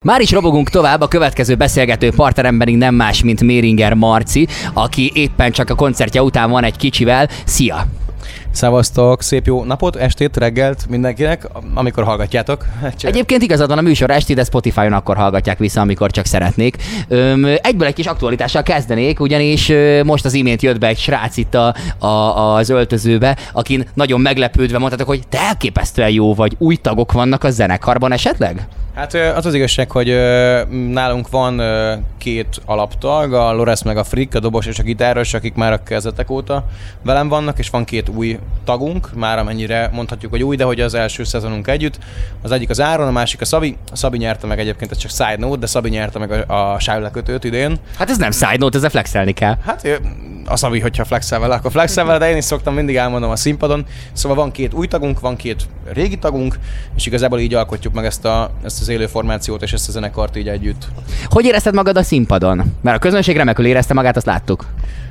Már is robogunk tovább, a következő beszélgető partnerem pedig nem más, mint Méringer Marci, aki éppen csak a koncertje után van egy kicsivel. Szia! Szevasztok, szép jó napot, estét, reggelt mindenkinek, amikor hallgatjátok. Egyébként igazad van, a műsor esti, de Spotify-on akkor hallgatják vissza, amikor csak szeretnék. Egyből egy kis aktualitással kezdenék, ugyanis most az imént jött be egy srác itt az öltözőbe, akin nagyon meglepődve mondhatok, hogy te elképesztően jó vagy, új tagok vannak a zenekarban esetleg? Hát az igazság, hogy nálunk van két alaptag, a Loresz meg a Frick, a dobos és a gitáros, akik már a kezdetek óta velem vannak, és van két új tagunk, már amennyire mondhatjuk, hogy új, de hogy az első szezonunk együtt. Az egyik az Áron, a másik a Szabi. A Szabi nyerte meg egyébként, ez csak side note, de Szabi nyerte meg a sávlekötőt idén. Hát ez nem side note, ezzel flexelni kell. Hát a Szabi, hogyha flexel vele, akkor flexel vele, de én is szoktam mindig elmondom a színpadon. Szóval van két új tagunk, van két régi tagunk, és igazából így alkotjuk meg ezt az élő formációt és ezt a zenekart így együtt. Hogy érezted magad a színpadon? Mert a közönség remekül érezte magát, azt láttuk.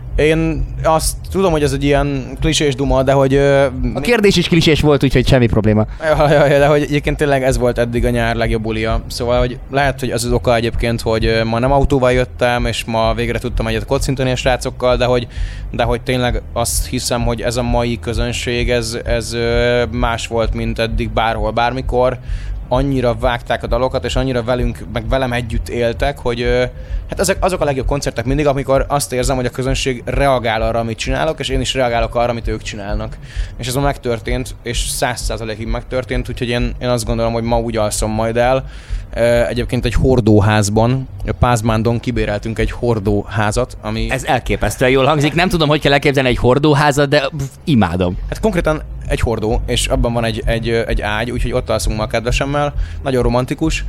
Én azt tudom, hogy ez egy ilyen klisés duma, de hogy... A kérdés is klisés volt, úgyhogy semmi probléma. De hogy egyébként tényleg ez volt eddig a nyár legjobb bulia. Szóval, hogy lehet, hogy az az oka egyébként, hogy ma nem autóval jöttem, és ma végre tudtam egyet kocintani a srácokkal, de hogy tényleg azt hiszem, hogy ez a mai közönség, ez más volt, mint eddig bárhol, bármikor. Annyira vágták a dalokat, és annyira meg velem együtt éltek, hogy hát azok a legjobb koncertek mindig, amikor azt érzem, hogy a közönség reagál arra, amit csinálok, és én is reagálok arra, amit ők csinálnak. És ez ma megtörtént, és 100%-ig megtörtént, úgyhogy én azt gondolom, hogy ma úgy alszom majd el. Egyébként egy hordóházban, a Pázmándon kibéreltünk egy hordóházat, ami... Ez elképesztően jól hangzik, nem tudom, hogy kell elképzelni egy hordóházat, de imádom. Hát konkrétan egy hordó, és abban van egy ágy, úgyhogy ott alszunk ma a kedvesemmel, nagyon romantikus.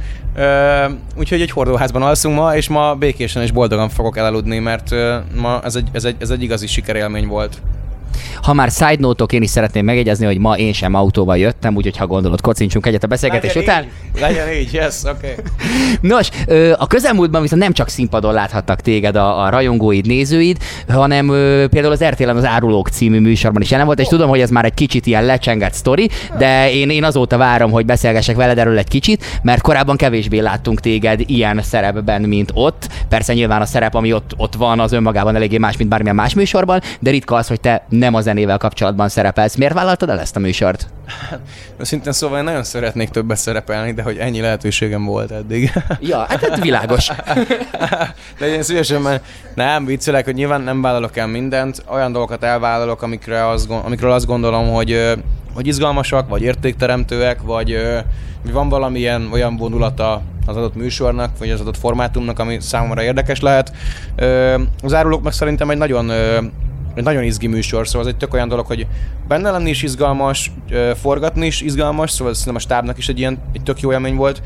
Úgyhogy egy hordóházban alszunk ma, és ma békésen és boldogan fogok elaludni, mert ma ez egy igazi sikerélmény volt. Ha már side note-ok, én is szeretném megjegyezni, hogy ma én sem autóval jöttem, úgyhogy ha gondolod, kocincsunk egyet a beszélgetés után. Legyen így, yes, oké. Okay. Nos, a közelmúltban viszont nem csak színpadon láthattak téged a rajongóid, nézőid, hanem például az RTL-en az Árulók című műsorban is jelen volt, és tudom, hogy ez már egy kicsit ilyen lecsengett sztori, de én azóta várom, hogy beszélgessek veled erről egy kicsit, mert korábban kevésbé láttunk téged ilyen szerepben, mint ott. Persze nyilván a szerep, ami ott van, az önmagában eléggé más, mint bármilyen más műsorban, de ritka az, hogy te nem a zenével kapcsolatban szerepelsz. Miért vállaltad el ezt a műsort? Szintén szóval én nagyon szeretnék többet szerepelni, de hogy ennyi lehetőségem volt eddig. Ja, hát világos. De én szívesen, mert nem viccelek, hogy nyilván nem vállalok el mindent, olyan dolgokat elvállalok, amikről azt gondolom, hogy izgalmasak, vagy értékteremtőek, vagy van valamilyen olyan vonulata az adott műsornak, vagy az adott formátumnak, ami számomra érdekes lehet. Az Árulók meg szerintem egy nagyon izgi műsor, szóval ez egy tök olyan dolog, hogy benne lenni is izgalmas, forgatni is izgalmas, szóval szerintem a stábnak is egy tök jó élmény volt,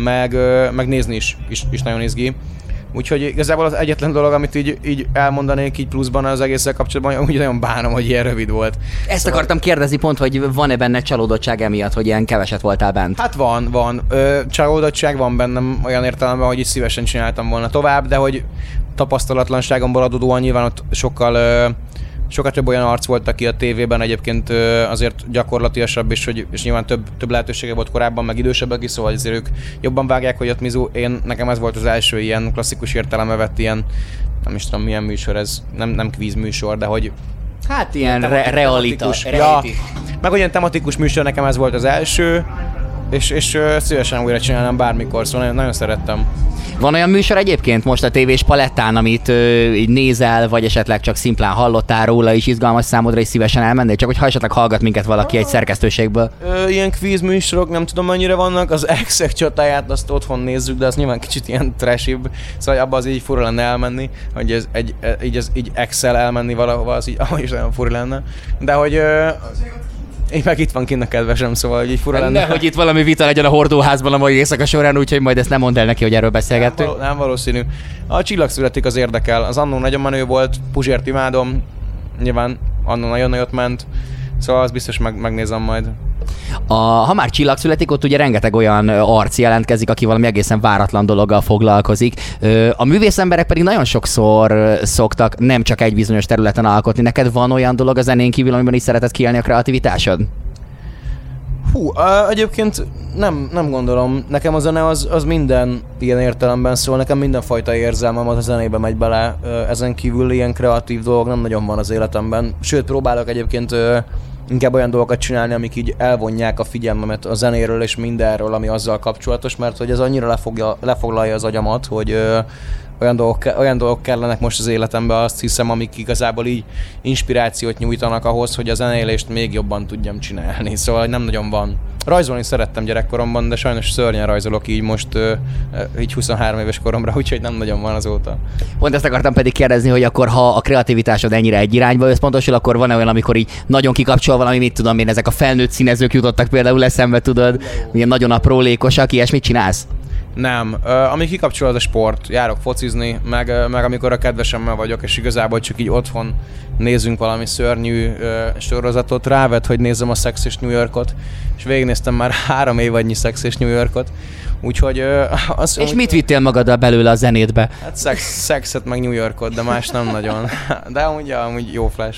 meg nézni is nagyon izgi. Úgyhogy igazából az egyetlen dolog, amit így elmondanék így pluszban az egésszel kapcsolatban, úgy nagyon bánom, hogy ilyen rövid volt. Ezt akartam kérdezni pont, hogy van-e benne csalódottság emiatt, hogy ilyen keveset voltál bent? Hát van. Csalódottság van bennem olyan értelemben, hogy is szívesen csináltam volna tovább, de hogy tapasztalatlanságomból adódóan nyilván ott sokkal több olyan arc volt, aki a tévében egyébként azért gyakorlatiasabb, és nyilván több lehetősége volt korábban, meg idősebbek is, szóval azért ők jobban vágják, hogy ott Mizu, nekem ez volt az első ilyen klasszikus értelembe vett ilyen, nem is tudom milyen műsor ez, nem kvíz műsor, de hogy... Hát ilyen realitas. Ja, meg olyan tematikus műsor, nekem ez volt az első, és szívesen újra csinálnám bármikor, szóval nagyon szerettem. Van olyan műsor egyébként most a tévés palettán, amit így nézel, vagy esetleg csak szimplán hallottál róla, és izgalmas számodra, és szívesen elmennél, csak hogy esetleg hallgat minket valaki egy szerkesztőségből? Ilyen kvíz műsorok nem tudom mennyire vannak, az Exek csatáját azt otthon nézzük, de az nyilván kicsit ilyen trashibb, szóval abba az így fura lenne elmenni, hogy ez így Excel elmenni valahova, az így is olyan fura lenne, de hogy... Én meg itt van kint a kedvesem, szóval hogy így fura lenne. Nehogy itt valami vita legyen a hordóházban a mai éjszaka során, úgyhogy majd ezt nem mondd el neki, hogy erről beszélgettünk. Nem valószínű. A Csillag születik az érdekel. Az annó nagyon menő volt, Puzsért imádom, nyilván annó nagyon nagyot ment, szóval azt biztos megnézem majd. Ha már Csillag születik, ott ugye rengeteg olyan arc jelentkezik, aki valami egészen váratlan dologgal foglalkozik. A művészemberek pedig nagyon sokszor szoktak nem csak egy bizonyos területen alkotni. Neked van olyan dolog a zenén kívül, amiben is szereted kiélni a kreativitásod? Egyébként nem gondolom. Nekem a zene az minden ilyen értelemben szól, nekem mindenfajta érzelmem az a zenébe megy bele. Ezen kívül ilyen kreatív dolog nem nagyon van az életemben. Sőt, próbálok egyébként inkább olyan dolgokat csinálni, amik így elvonják a figyelmemet a zenéről és mindenről, ami azzal kapcsolatos, mert hogy ez annyira lefoglalja az agyamat, hogy olyan dolgok kellenek most az életemben, azt hiszem, amik igazából így inspirációt nyújtanak ahhoz, hogy a zenélést még jobban tudjam csinálni. Szóval nem nagyon van. Rajzolni szerettem gyerekkoromban, de sajnos szörnyen rajzolok így most, így 23 éves koromra, úgyhogy nem nagyon van azóta. Pont ezt akartam pedig kérdezni, hogy akkor ha a kreativitásod ennyire egy irányba összpontosul, akkor van-e olyan, amikor így nagyon kikapcsol valami, mit tudom én, ezek a felnőtt színezők jutottak például eszembe, tudod, ilyen nagyon aprólékosak, ilyesmit csinálsz? Nem. Ami kikapcsol, az a sport. Járok focizni, meg amikor a kedvesemmel vagyok, és igazából csak így otthon nézzünk valami szörnyű sorozatot. Rávet, hogy nézzem a Sex és New Yorkot, és végignéztem már 3 évadnyi Sex és New Yorkot. Úgyhogy... És mit vittél magaddal belőle a zenétbe? Hát szexet meg New Yorkot, de más nem nagyon. De amúgy jó flash.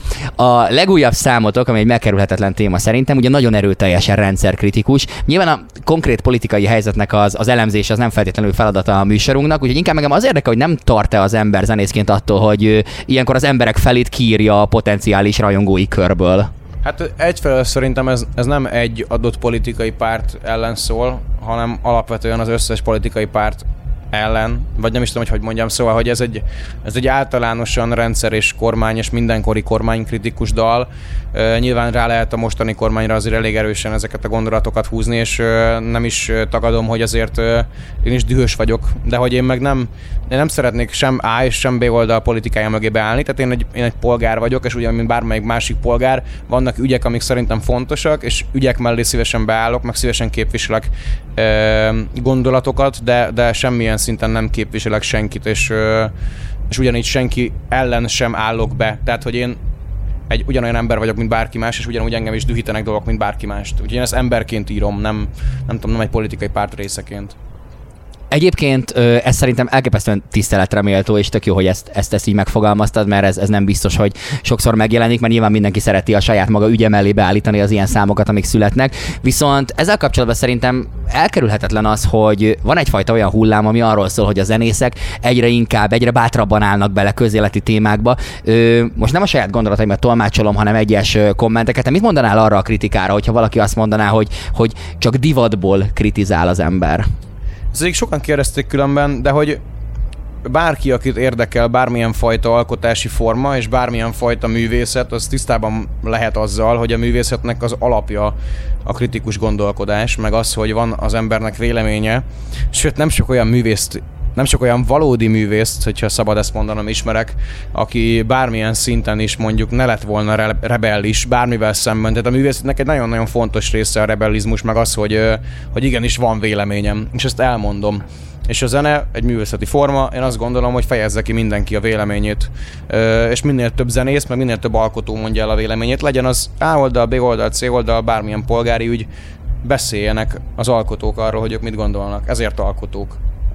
A legújabb számotok, ami egy megkerülhetetlen téma szerintem, ugye nagyon erőteljesen rendszerkritikus. Nyilván a konkrét politikai helyzetnek az elemzés az nem feltétlenül feladata a műsorunknak, úgyhogy inkább engem az érdekel, hogy nem tart-e az ember zenészként attól, hogy ilyenkor az emberek felét kiírja a potenciális rajongói körből. Hát egyfelől szerintem ez nem egy adott politikai párt ellen szól, hanem alapvetően az összes politikai párt ellen, vagy nem is tudom, hogy mondjam, szóval, hogy ez egy általánosan rendszer és kormány és mindenkori kormánykritikus dal. Nyilván rá lehet a mostani kormányra azért elég erősen ezeket a gondolatokat húzni, és nem is tagadom, hogy azért én is dühös vagyok, de hogy én nem szeretnék sem A és sem B oldal politikája mögé beállni, tehát én egy polgár vagyok, és ugyan, mint bármelyik másik polgár, vannak ügyek, amik szerintem fontosak, és ügyek mellé szívesen beállok, meg szívesen képviselek gondolatokat, de semmilyen szinten nem képviselek senkit, és ugyanígy senki ellen sem állok be. Tehát, hogy én ugyanolyan ember vagyok, mint bárki más, és ugyanúgy engem is dühítenek dolgok, mint bárki mást. Úgyhogy én ezt emberként írom, nem egy politikai párt részeként. Egyébként ez szerintem elképesztően tiszteletre méltó, és tök jó, hogy ezt így megfogalmaztad, mert ez nem biztos, hogy sokszor megjelenik, mert nyilván mindenki szereti a saját maga ügye mellé beállítani az ilyen számokat, amik születnek. Viszont ezzel kapcsolatban szerintem elkerülhetetlen az, hogy van egyfajta olyan hullám, ami arról szól, hogy a zenészek egyre bátrabban állnak bele közéleti témákba. Most nem a saját gondolataimat tolmácsolom, hanem egyes kommenteket. Te mit mondanál arra a kritikára, hogyha valaki azt mondaná, hogy csak divatból kritizál az ember? Ezek sokan kérdezték különben, de hogy bárki, akit érdekel bármilyen fajta alkotási forma és bármilyen fajta művészet, az tisztában lehet azzal, hogy a művészetnek az alapja a kritikus gondolkodás, meg az, hogy van az embernek véleménye. Sőt, nem sok olyan valódi művészt, hogyha szabad ezt mondanom, ismerek, aki bármilyen szinten is mondjuk ne lett volna rebellis, bármivel szemben. Tehát a művészetnek egy nagyon-nagyon fontos része a rebellizmus, meg az, hogy igenis van véleményem, és ezt elmondom. És a zene egy művészeti forma, én azt gondolom, hogy fejezze ki mindenki a véleményét. És minél több zenész, meg minél több alkotó mondja el a véleményét, legyen az A oldal, B oldal, C oldal, bármilyen polgári ügy, beszéljenek az alkotók arról, hogy ők mit gondolnak. Ezért alkotók.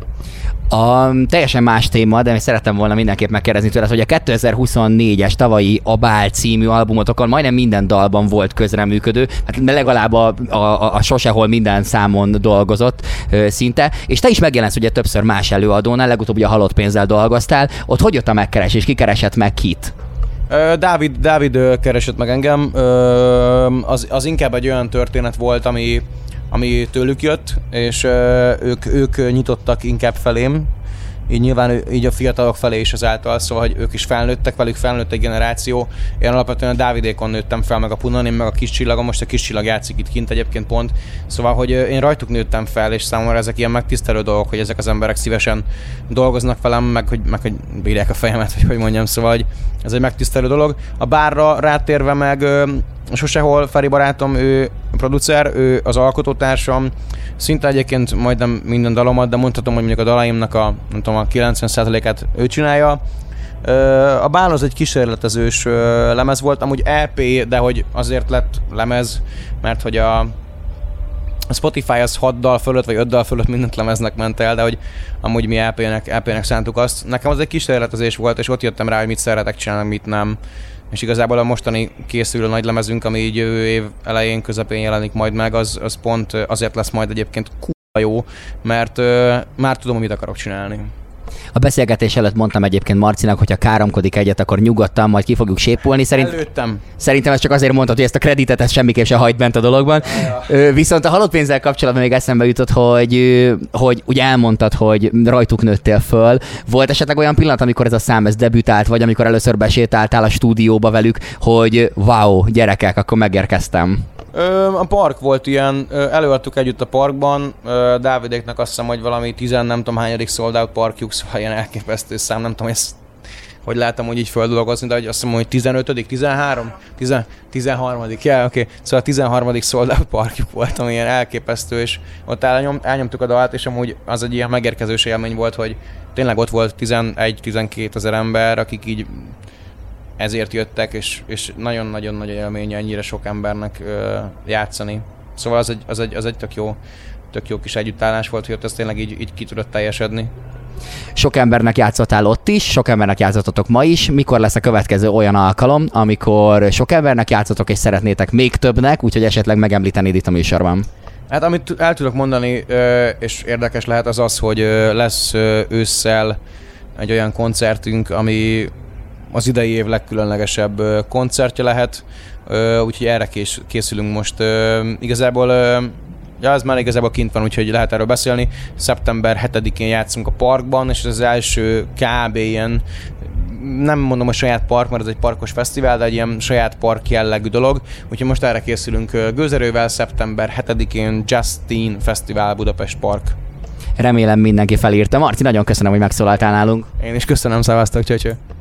Teljesen más téma, de szerettem volna mindenképp megkérdezni tőled, hogy a 2024-es tavalyi A Bál című albumotokon majdnem minden dalban volt közreműködő, hát legalább a Sosehol minden számon dolgozott szinte, és te is megjelensz ugye többször más előadónál, legutóbb ugye a Halott pénzzel dolgoztál, ott hogy jött a megkeresés, ki keresett meg kit? Dávid keresett meg engem, az inkább egy olyan történet volt, ami tőlük jött, és ők nyitottak inkább felém, így nyilván így a fiatalok felé is ezáltal, szóval, hogy ők is felnőttek, velük felnőtt egy generáció. Én alapvetően a Dávidékon nőttem fel, meg a Punon, én meg a Kis Csillagon, most a Kis Csillag játszik itt kint egyébként pont. Szóval, hogy én rajtuk nőttem fel, és számomra ezek ilyen megtisztelő dolgok, hogy ezek az emberek szívesen dolgoznak velem, meg hogy bírják a fejemet, hogy mondjam, szóval, hogy ez egy megtisztelő dolog. A Bárra rátérve meg Sosehol Feri barátom, ő a producer, ő az alkotótársam, szinte egyébként majdnem minden dalomat, de mondhatom, hogy mondjuk a dalaimnak a 90%-át ő csinálja. A Bál az egy kísérletezős lemez volt, amúgy EP, de hogy azért lett lemez, mert hogy a Spotify az 6 dal fölött, vagy 5 dal fölött mindent lemeznek ment el, de hogy amúgy mi EP-nek szántuk azt. Nekem az egy kísérletezés volt, és ott jöttem rá, hogy mit szeretek csinálni, mit nem. és igazából a mostani készülő nagylemezünk, ami így jövő év elején, közepén jelenik majd meg, az pont azért lesz majd egyébként jó, mert már tudom, mit akarok csinálni. A beszélgetés előtt mondtam egyébként Marcinak, hogy ha káromkodik egyet, akkor nyugodtan majd ki fogjuk sépolni. Szerintem ez csak azért mondtad, hogy ezt a kreditet ezt semmiképp se hagyd bent a dologban. Viszont a halott pénzzel kapcsolatban még eszembe jutott, hogy ugye elmondtad, hogy rajtuk nőttél föl. Volt esetleg olyan pillanat, amikor ez a szám ez debütált, vagy amikor először besétáltál a stúdióba velük, hogy wow, gyerekek, akkor megérkeztem? A park volt ilyen, előadtuk együtt a parkban, Dávidéknek azt hiszem, hogy valami 10 nem tudom hányadik sold out parkjuk, szóval ilyen elképesztő szám, nem tudom, hogy láttam, hogy így földolgozni, de azt hiszem, hogy 15., 13. Yeah, oké. Szóval a 13. sold out parkjuk volt, ami ilyen elképesztő, és ott elnyomtuk a dalt, és amúgy az egy ilyen megérkezős élmény volt, hogy tényleg ott volt 11-12 ezer ember, akik így ezért jöttek, és nagyon-nagyon nagy élmény ennyire sok embernek játszani. Szóval az egy tök jó kis együttállás volt, hogy ott ez tényleg így ki tudott teljesedni. Sok embernek játszottál ott is, sok embernek játszottatok ma is. Mikor lesz a következő olyan alkalom, amikor sok embernek játszotok és szeretnétek még többnek, úgyhogy esetleg megemlítenéd itt a műsorban? Hát amit el tudok mondani, és érdekes lehet az, hogy lesz ősszel egy olyan koncertünk, ami az idei év legkülönlegesebb koncertje lehet, úgyhogy erre készülünk most. Ez már igazából kint van, úgyhogy lehet erről beszélni. Szeptember 7-én játszunk a parkban, és ez az első kb. Ilyen, nem mondom, hogy saját park, mert ez egy parkos fesztivál, de egy ilyen saját park jellegű dolog. Úgyhogy most erre készülünk gőzerővel, szeptember 7-én Justin Fesztivál Budapest Park. Remélem mindenki felírta. Marci, nagyon köszönöm, hogy megszólaltál nálunk. Én is köszönöm, szevasztok, csöcső.